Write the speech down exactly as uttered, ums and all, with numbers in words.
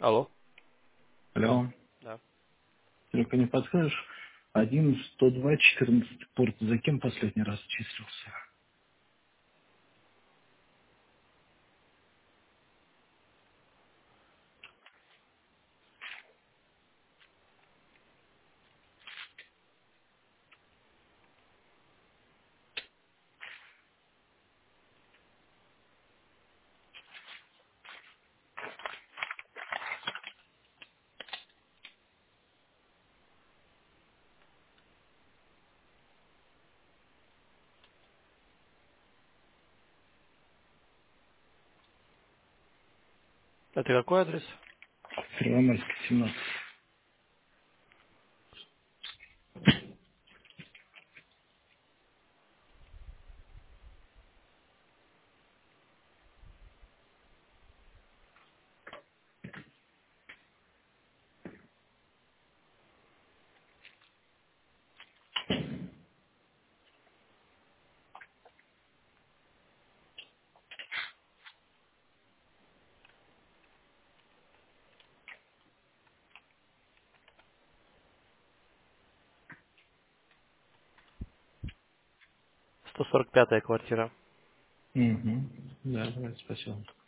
Алло. Алло. Да. Только не подскажешь? Один сто два четырнадцать порт. За кем последний раз числился? Это какой адрес? Первомайский, семнадцать. сто сорок пятая квартира. Угу. Да, давай, спасибо.